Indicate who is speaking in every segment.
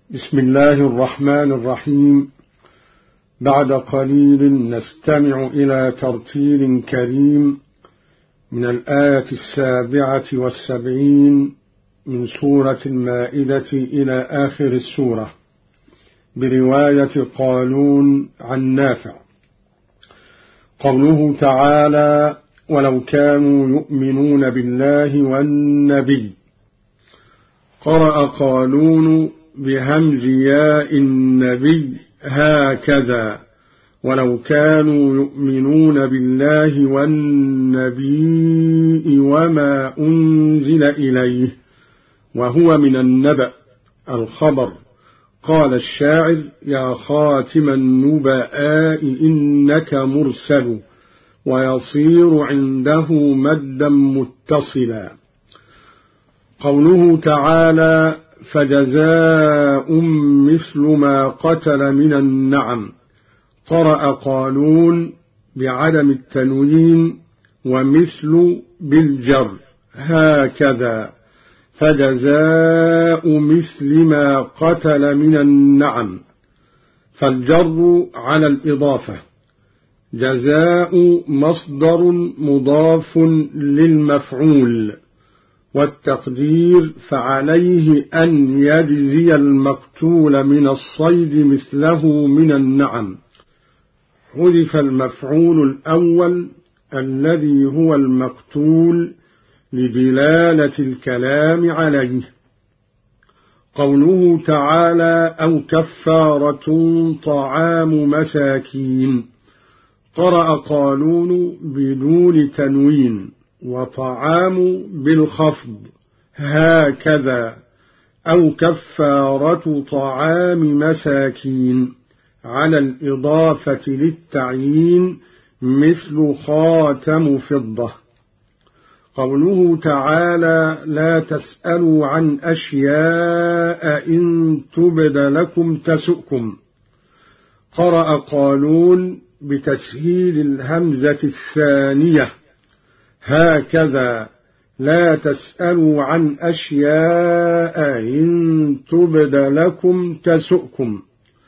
Speaker 1: بسم الله الرحمن الرحيم. بعد قليل نستمع إلى ترتيل كريم من الآية 77 من سورة المائدة إلى آخر السورة برواية قالون عن نافع. قوله تعالى: ولو كانوا يؤمنون بالله والنبي. قرأ قالون بهمز ياء النبي هكذا: ولو كانوا يؤمنون بالله والنبي وما أنزل إليه، وهو من النبأ الخبر. قال الشاعر: يا خاتم النبآء إنك مرسل، ويصير عنده مدا متصلا. قوله تعالى: فجزاء مثل ما قتل من النعم. قرأ قالون بعدم التنوين ومثل بالجر هكذا: فجزاء مثل ما قتل من النعم. فالجر على الإضافة، جزاء مصدر مضاف للمفعول، والتقدير فعليه أن يجزي المقتول من الصيد مثله من النعم. حذف المفعول الأول الذي هو المقتول لدلالة الكلام عليه. قوله تعالى: أو كفارة طعام مساكين. قرأ قالون بدون تنوين وطعام بالخفض هكذا: أو كفارة طعام مساكين، على الإضافة للتعيين، مثل خاتم فضة. قوله تعالى: لا تسألوا عن أشياء إن تبد لكم تسؤكم. قرأ قالون بتسهيل الهمزة الثانية هكذا: لا تسألوا عن أشياء إن تبد لكم تسؤكم.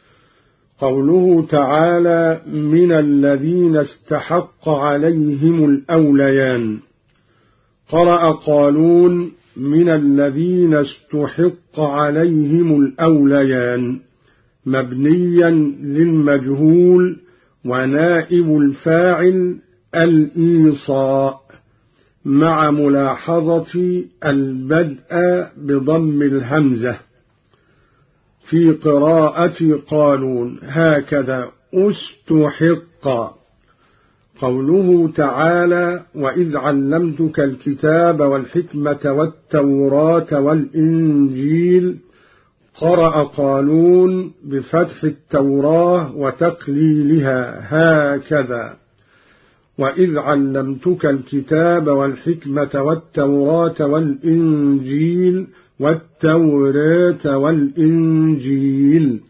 Speaker 1: قوله تعالى: من الذين استحق عليهم الأوليان. قرأ قالون من الذين استحق عليهم الأوليان، مبنيا للمجهول، ونائب الفاعل الإيصاء، مع ملاحظة البدء بضم الهمزة. في قراءة قالون هكذا: استحق. قوله تعالى: وإذ علمتك الكتاب والحكمة والتوراة والإنجيل. قرأ قالون بفتح التوراة وتقليلها هكذا: وإذ علمتك الكتاب والحكمة والتوراة والإنجيل والتوراة والإنجيل.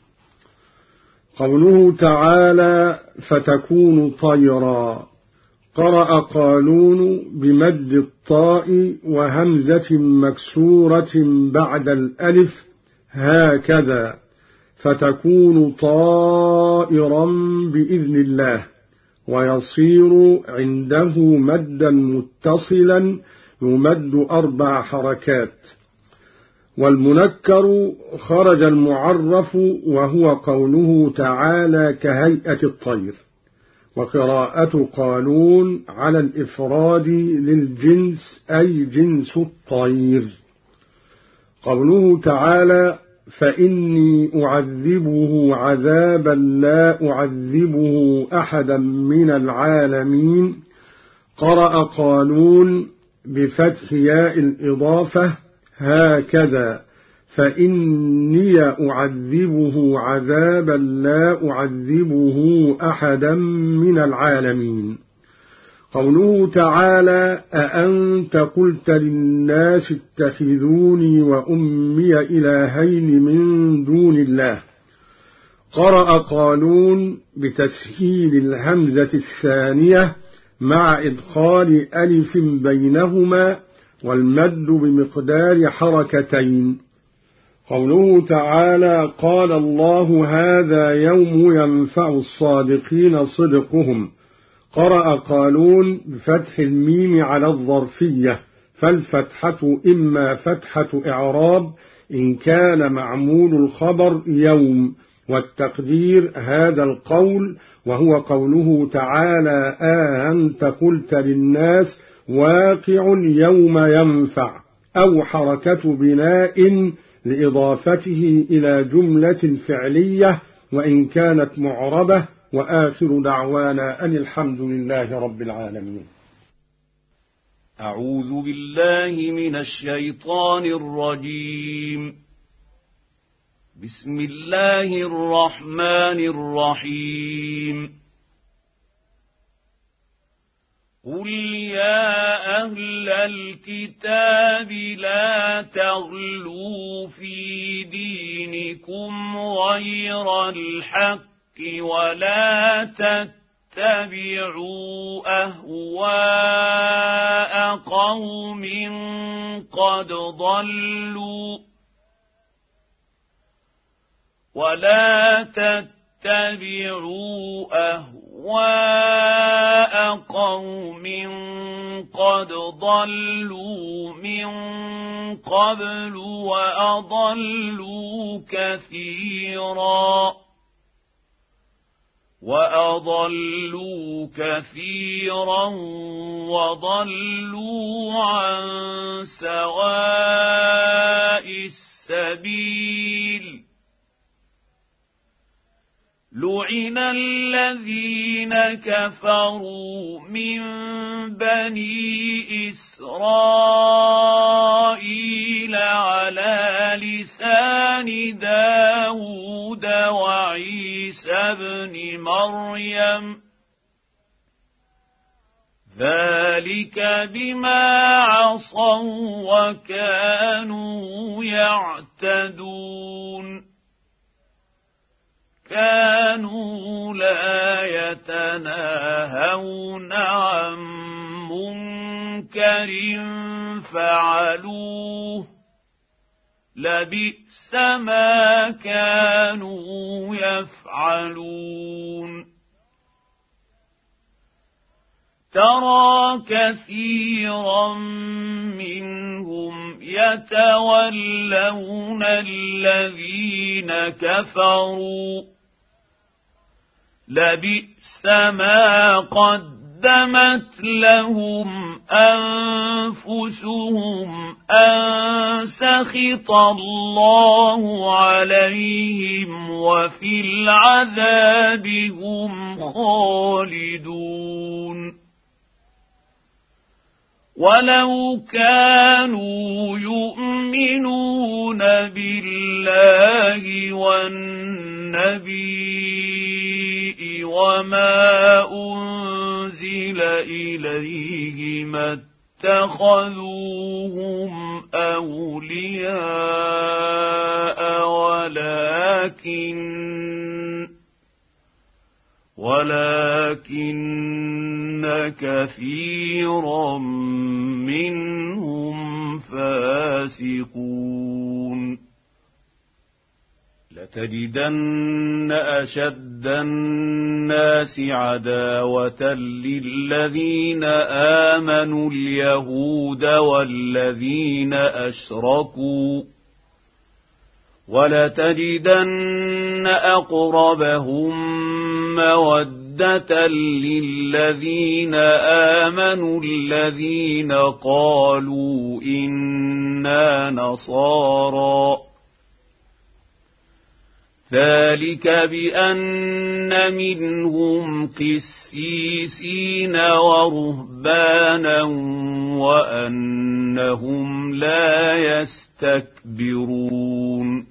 Speaker 1: قوله تعالى: فتكون طيرا. قرأ قالون بمد الطاء وهمزة مكسورة بعد الألف هكذا: فتكون طائرا بإذن الله، ويصير عنده مدا متصلا يمد 4 حركات. والمنكر خرج المعرف، وهو قوله تعالى: كهيئة الطير. وقراءة قالون على الإفراد للجنس، أي جنس الطير. قوله تعالى: فإني أعذبه عذابا لا أعذبه أحدا من العالمين. قرأ قالون بفتح ياء الإضافة هكذا: فإني أعذبه عذابا لا أعذبه أحدا من العالمين. قوله تعالى: أأنت قلت للناس اتخذوني وأمي إلهين من دون الله. قرأ قالون بتسهيل الهمزة الثانية مع إدخال ألف بينهما، والمد بمقدار حركتين. قوله تعالى: قال الله: هذا يوم ينفع الصادقين صدقهم. قرأ قالون بفتح الميم على الظرفية، فالفتحة إما فتحة إعراب إن كان معمول الخبر يوم، والتقدير هذا القول، وهو قوله تعالى: أنت قلت للناس واقع يوم ينفع، أو حركة بناء لإضافته إلى جملة فعلية وإن كانت معربة. وآخر دعوانا أن الحمد لله رب العالمين.
Speaker 2: أعوذ بالله من الشيطان الرجيم. بسم الله الرحمن الرحيم. قل يا أهل الكتاب لا تغلوا في دينكم غير الحق ولا تتبعوا أهواء قوم قد ضلوا من قبل وأضلوا كثيرا وضلوا عن سواء السبيل. لعن الذين كفروا من بني إسرائيل على لسان داود وعيسى بن مريم، ذلك بما عصوا وكانوا يعتدون. كانوا لا يتناهون عن منكر فعلوه، لبئس ما كانوا يفعلون. ترى كثيرا منهم يتولون الذين كفروا، لبئس ما قدمت لهم أنفسهم أن سخط الله عليهم وفي العذاب هم خالدون. ولو كانوا يؤمنون بالله والنبي وما أنزل إليه ما اتخذوهم أولياء ولكن كثيرا منهم فاسقون. لتجدن أشد الناس عداوة للذين آمنوا اليهود والذين أشركوا، ولتجدن أقربهم مودة للذين آمنوا الذين قالوا إنا نصارى، ذلك بأن منهم قسيسين ورهبانا وأنهم لا يستكبرون.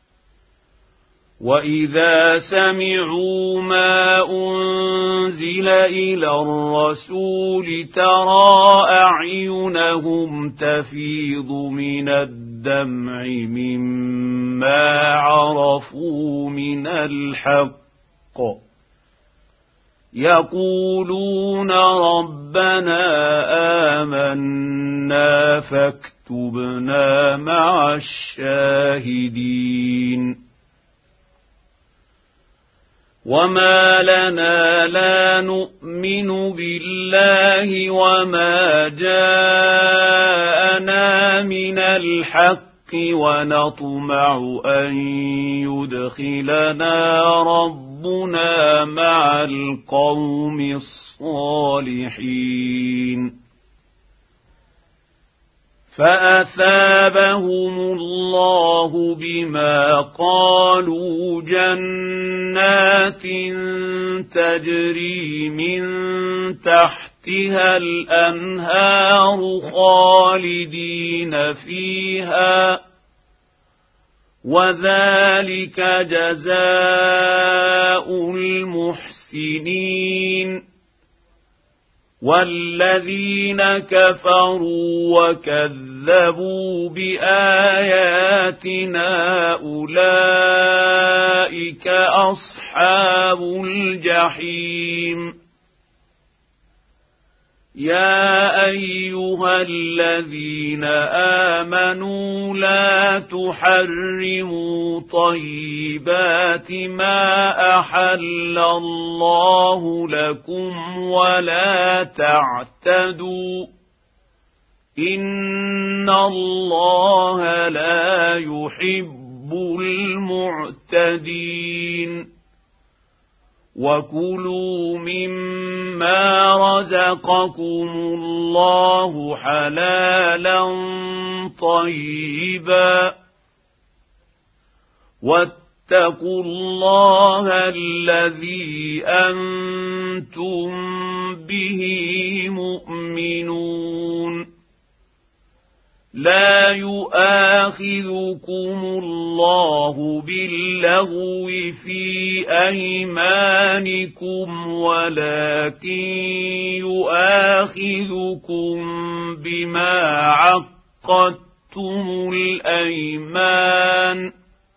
Speaker 2: وإذا سمعوا ما أنزل إلى الرسول ترى أعينهم تفيض من الدمع مما عرفوا من الحق، يقولون ربنا آمنا فاكتبنا واكتبنا مع الشاهدين وما لنا لا نؤمن بالله وما جاءنا من الحق ونطمع أن يدخلنا ربنا مع القوم الصالحين فأثابهم الله بما قالوا جنات تجري من تحتها الأنهار خالدين فيها وذلك جزاء المحسنين والذين كفروا وكذبوا بآياتنا أولئك أصحاب الجحيم يا أيها الذين آمنوا لا تحرموا طيبات ما أحل الله لكم ولا تعتدوا إن الله لا يحب المعتدين وكلوا مما رزقكم الله حلالا طيبا واتقوا الله الذي أنتم به مؤمنون لا يؤاخذكم الله باللغو في أيمانكم ولكن يؤاخذكم بما عقدتم الأيمان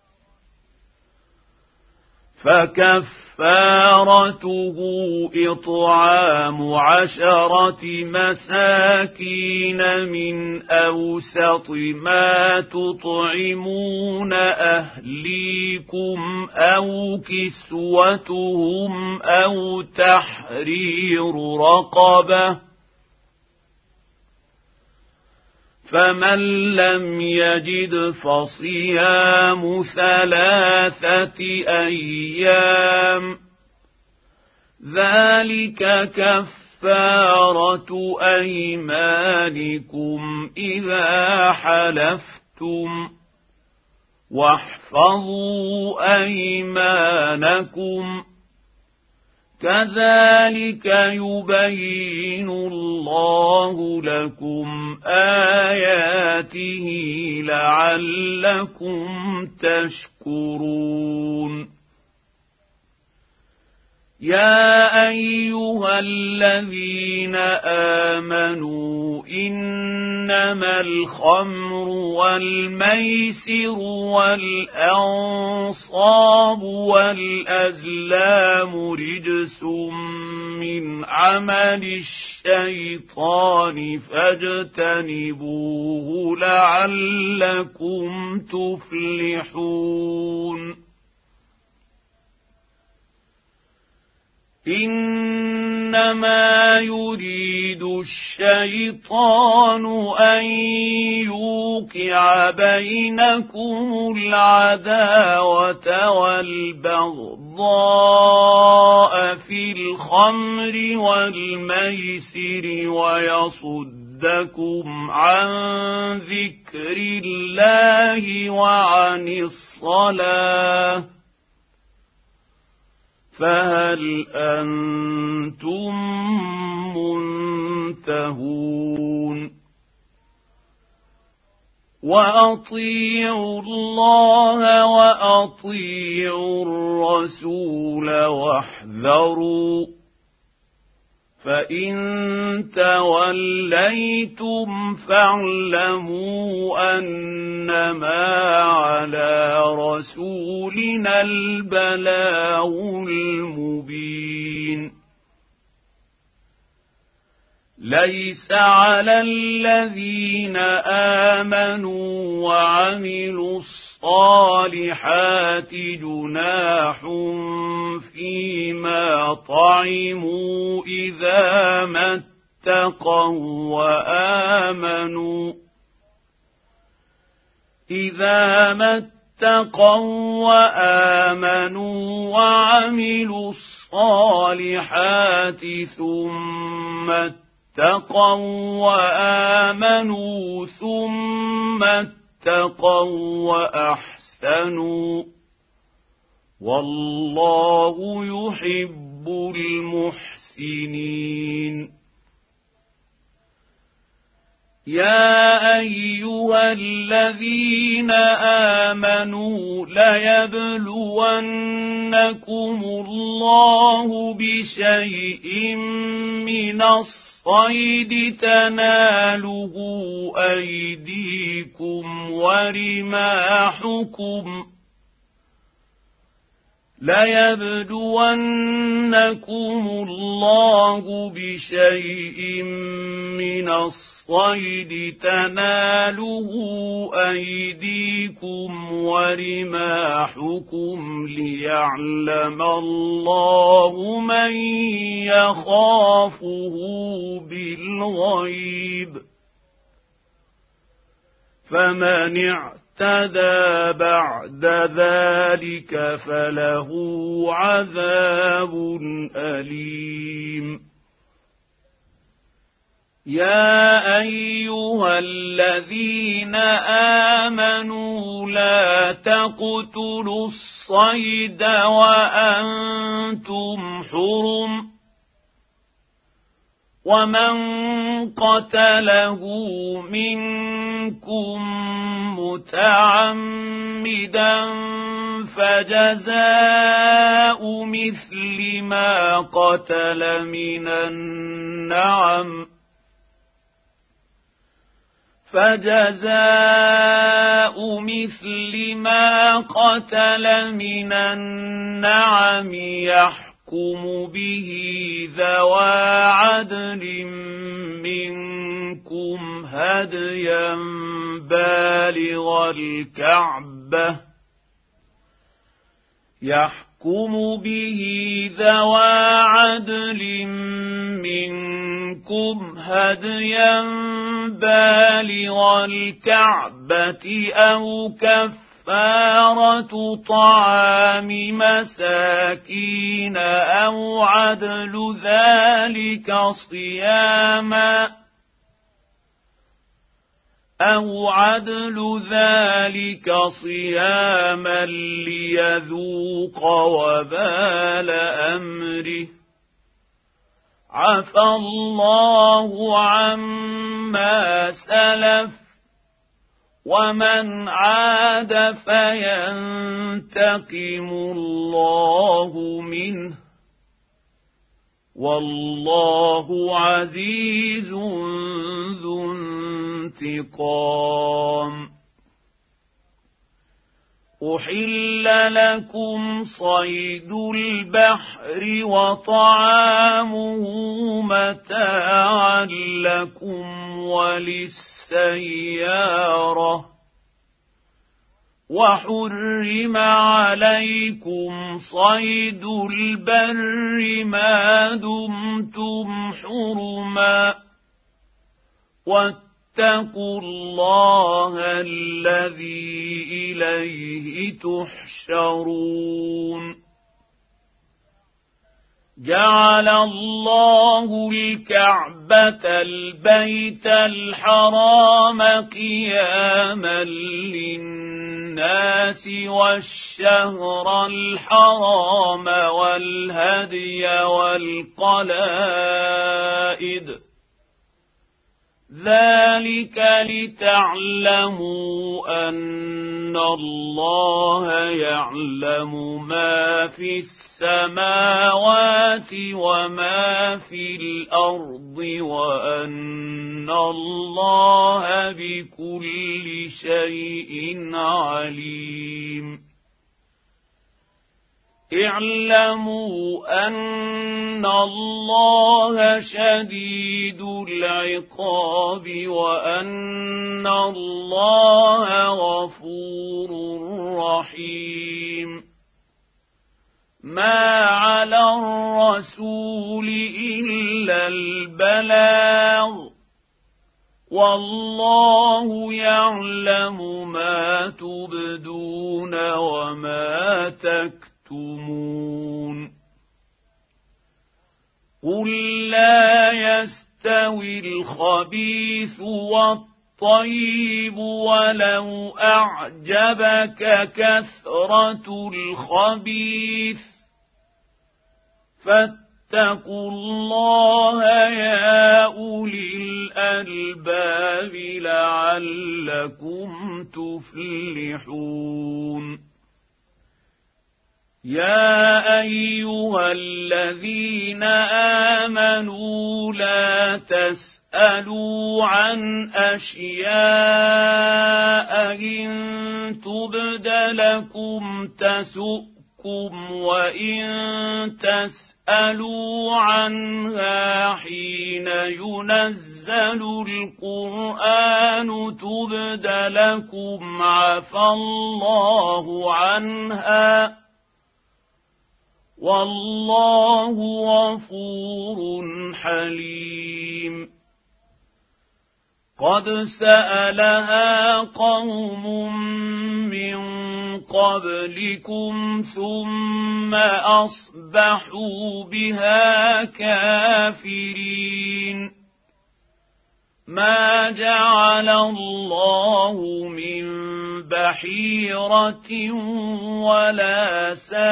Speaker 2: فكفارته إطعام 10 مساكين من أوسط ما تطعمون أهليكم أو كسوتهم أو تحرير رقبة فمن لم يجد فصيام 3 أيام ذلك كفارة أيمانكم إذا حلفتم واحفظوا أيمانكم كذلك يبين الله لكم آياته لعلكم تشكرون يا أيها الذين آمنوا إنما الخمر والميسر والأنصاب والأزلام رجس من عمل الشيطان فاجتنبوه لعلكم تفلحون إنما يريد الشيطان أن يوقع بينكم العداوة والبغضاء في الخمر والميسر ويصدكم عن ذكر الله وعن الصلاة فهل أنتم منتهون وأطيعوا الله وأطيعوا الرسول واحذروا فإن توليتم فاعلموا أنما على رسولنا البلاغ المبين ليس على الذين آمنوا وعملوا الصالحات جناح فيما طعموا إذا ما اتقوا وآمنوا وعملوا الصالحات ثم اتقوا وآمنوا ثم اتقوا وأحسنوا والله يحب المحسنين. يا أيها الذين آمنوا ليبلونكم الله بشيء من الصيد تناله أيديكم ورماحكم ليعلم الله من يخافه بالغيب فمن اعتدى بعد ذلك فله عذاب أليم. يا أيها الذين آمنوا لا تقتلوا الصيد وأنتم حرم ومن قتله منكم متعمدا فجزاء مثل ما قتل من النعم يحكم به ذوى عدل منكم هديا بالغ الكعبة أو كفارة طعام مساكين أو عدل ذلك صياما ليذوق وبال أمره عفى الله عما سلف ومن عاد فينتقم الله منه والله عزيز ذو انتقام. أحل لكم صيد البحر وطعامه متاعا لكم وللسيارة وحرم عليكم صيد البر ما دمتم حرما واتقوا الله الذي إليه تحشرون. جعل الله الكعبة البيت الحرام قياما للناس والشهر الحرام والهدي والقلائد ذلك لتعلموا أن الله يعلم ما في السماوات وما في الأرض وأن الله بكل شيء عليم. اعلموا أن الله شديد العقاب وأن الله غفور رحيم. ما على الرسول إلا البلاغ، والله يعلم ما تبدون وما تكتمون. قل لا يستوي الخبيث والطيب ولو أعجبك كثرة الخبيث، فاتقوا الله يا أولي الألباب لعلكم تفلحون. يا أيها الذين آمنوا لا تسألوا عن أشياء إن تبد لكم تسؤكم، وإن تسألوا عنها حين ينزل القرآن تبد لكم عفى الله عنها، والله غفور حليم. قد سألها قوم من قبلكم ثم أصبحوا بها كافرين. ما جعل الله من بحيرة ولا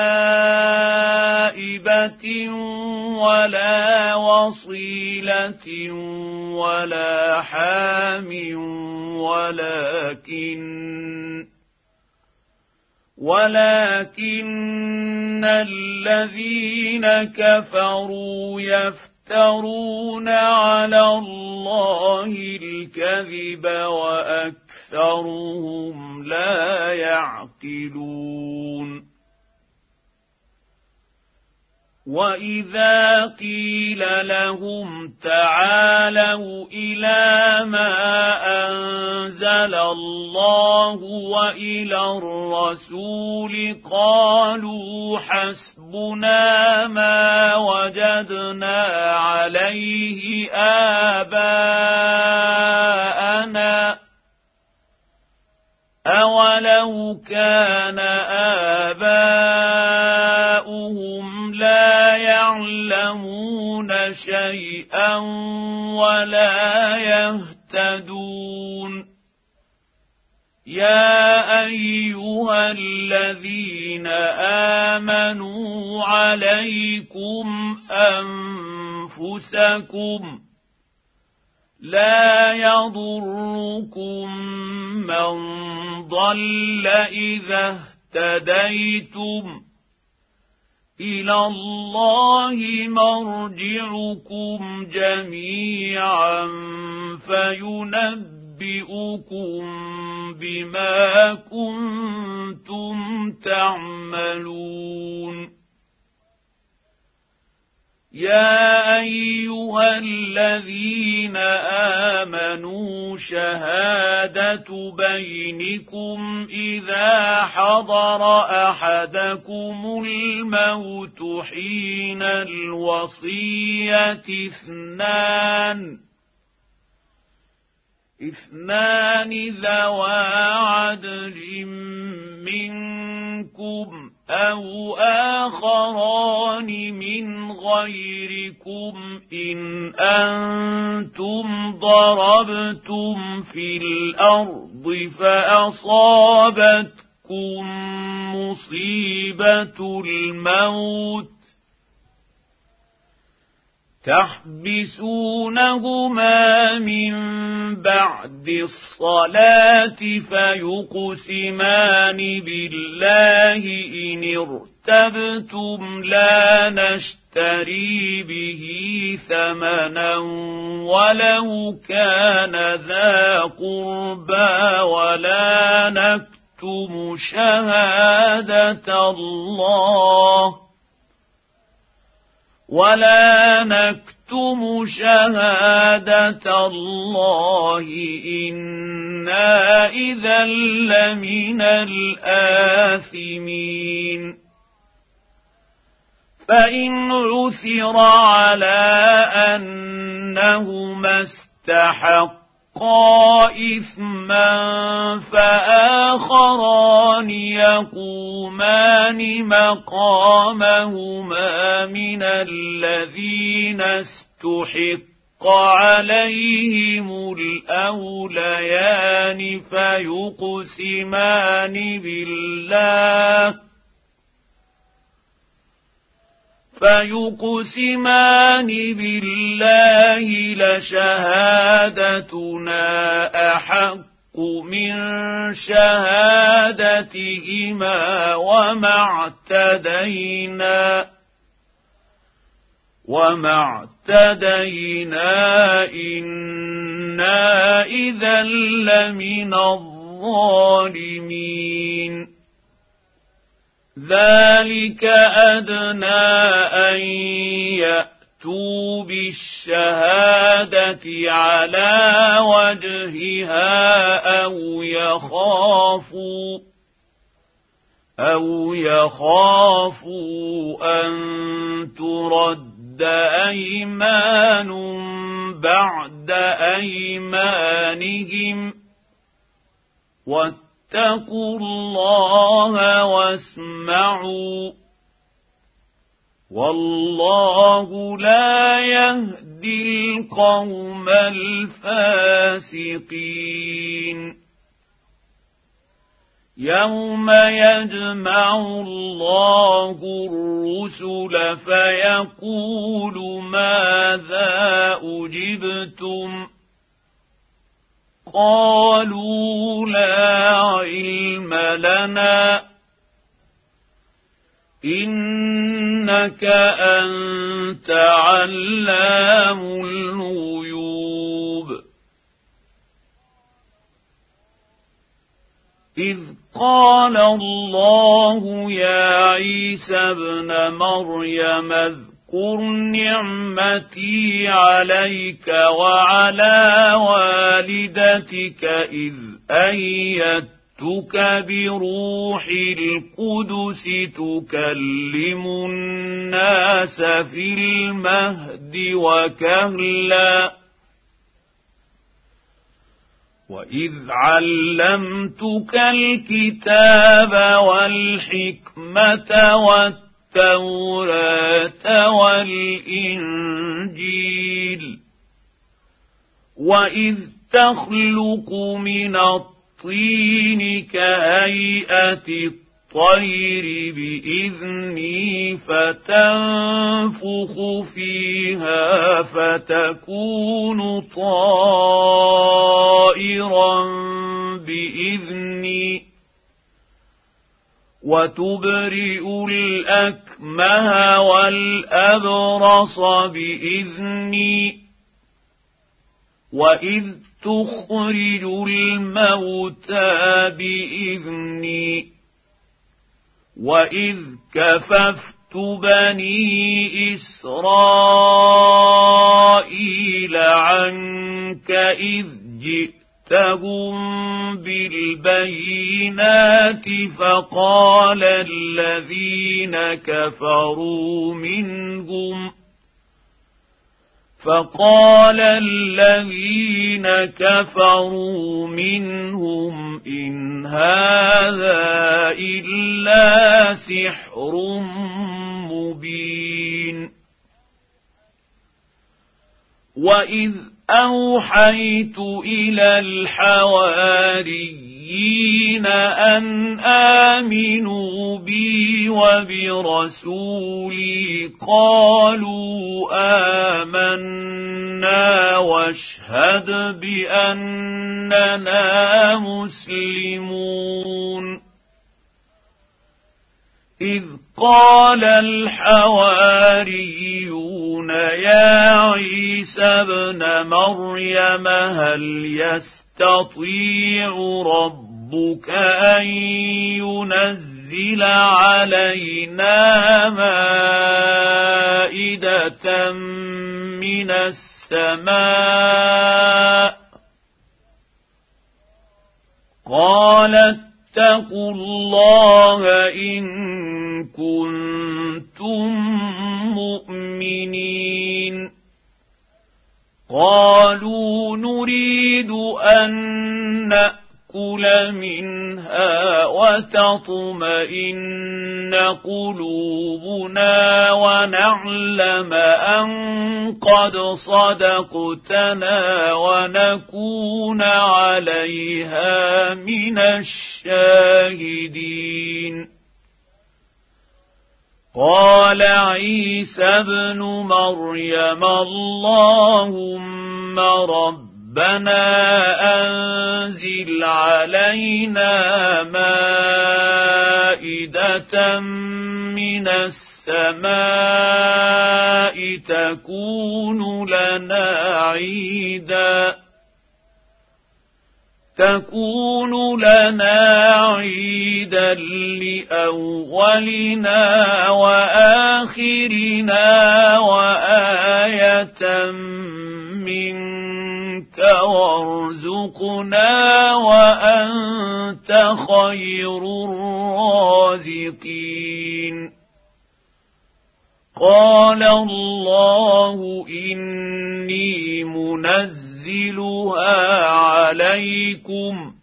Speaker 2: سائبة ولا وصيلة ولا حام، ولكن الذين كفروا يفترون على الله الكذب وأكثرهم لا يعقلون. وإذا قيل لهم تعالوا إلى ما أنزل الله وإلى الرسول قالوا حسبنا ما وجدنا عليه آباءنا، أولو كان آباؤهم لا يعلمون شيئا ولا يهتدون. يا أيها الذين آمنوا عليكم أنفسكم لا يضركم من ضل إذا اهتديتم، إلى الله مرجعكم جميعا فينبئكم بما كنتم تعملون. يا أيها الذين آمنوا شهادة بينكم إذا حضر أحدكم الموت حين الوصية اثنان ذوى عدل منكم أو آخران من غيركم إن أنتم ضربتم في الأرض فأصابتكم مصيبة الموت تحبسونهما من بعد الصلاة فيقسمان بالله إن ارتبتم لا نشتري به ثمنا ولو كان ذا قربى ولا نكتم نكتم شهادة الله إنا إذا لمن الآثمين فإن عثر على أنهما استحقا إثما فآخران يقومان مقامهما من الذين استحق عليهم الأوليان فيقسمان بالله لشهادتنا أحق من شهادتهما وما اعتدينا إنا إذا لمن الظالمين ذلك أدنى أن يأتوا بالشهادة على وجهها أو يخافوا أن ترد أيمان بعد أيمانهم واتقوا الله واسمعوا والله لا يهدي القوم الفاسقين يوم يجمع الله الرسل فيقول ماذا أجبتم قالوا لا علم لنا إنك أنت علام الغيوب إذ قال الله يا عيسى ابن مريم اذكر نعمتي عليك وعلى والدتك إذ أيدتك بروح القدس تكلم الناس في المهد وكهلا وإذ علمتك الكتاب والحكمة والتوراة والإنجيل وإذ تخلق من الطين كهيئة الطير بإذني فتنفخ فيها فتكون طائرا بإذني وتبرئ الأكمه والأبرص بإذني وإذ تخرج الموتى بإذني وإذ كففت بني إسرائيل عنك إذ جئتهم بالبينات فقال الذين كفروا منهم إن هذا إلا سحر مبين وإذ أوحيت إلى الحواريين أن آمنوا بي وبرسولي قالوا آمنا واشهد بأننا مسلمون إذ قال الحواريون يا عيسى ابن مريم هل يستطيع ربك ربك أن ينزل علينا مائدة من السماء قال اتقوا الله إن كنتم مؤمنين قالوا نريد أن نأكل منها وتطمئن قلوبنا ونعلم أن قد صدقتنا ونكون عليها من الشاهدين قال عيسى ابن مريم اللهم ربنا أنزل علينا مائدة من السماء تكون لنا عيدا لأولنا وآخرنا وآية منك وارزقنا وأنت خير الرازقين قال الله إني منزلها عليكم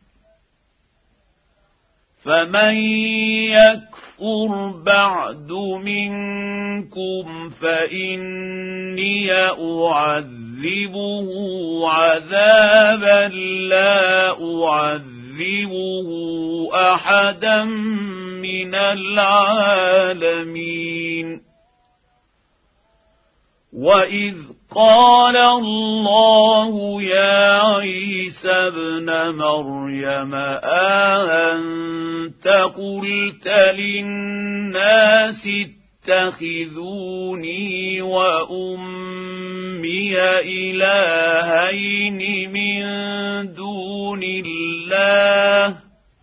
Speaker 2: فمن يكفر بعد منكم فإني أعذبه عذابا لا أعذبه أحدا من العالمين وإذ قال الله يا عيسى ابن مريم أأنت قلت للناس اتخذوني وأمي إلهين من دون الله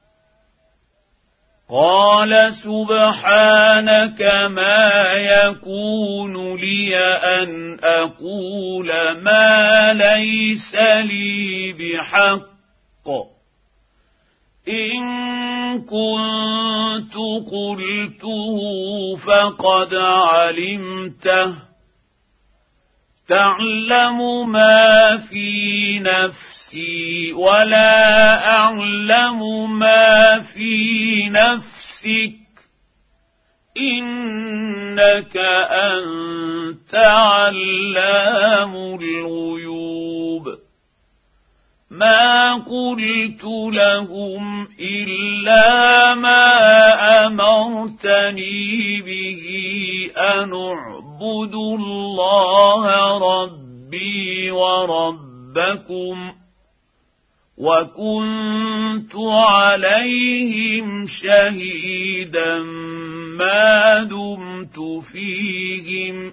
Speaker 2: قال سبحانك ما يكون لي أن أقول ما ليس لي بحق إن كنت قلته فقد علمته تعلم ما في نفسي ولا أعلم ما في نفسك إنك أنت علام الغيوب ما قلت لهم إلا ما أمرتني به أن اعبدوا الله ربي وربكم وكنت عليهم شهيدا ما دمت فيهم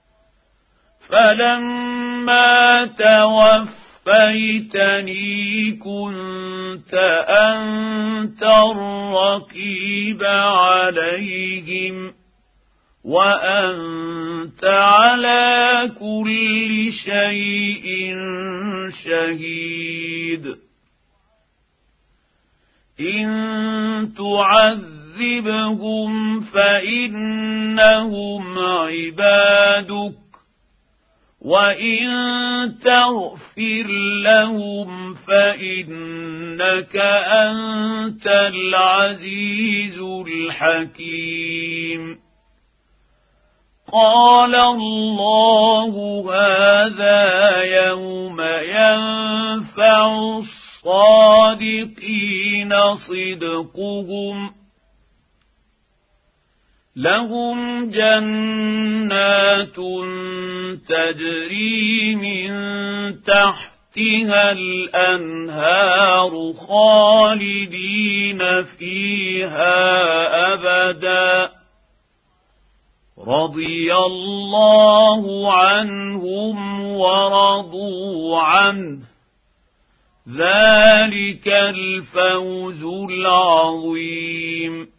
Speaker 2: فلما توفيتني كنت أنت الرقيب عليهم وأنت على كل شيء شهيد إن تعذبهم فإنهم عبادك وإن تغفر لهم فإنك أنت العزيز الحكيم قال الله هذا يوم ينفع الصادقين صدقهم لهم جنات تجري من تحتها الأنهار خالدين فيها أبدا رضي الله عنهم ورضوا عنه ذلك الفوز العظيم.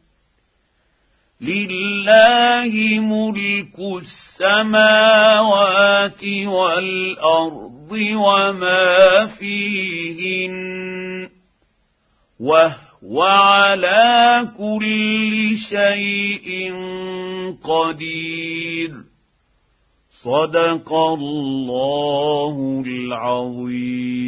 Speaker 2: لله ملك السماوات والأرض وما فيهن وهو على كل شيء قدير. صدق الله العظيم.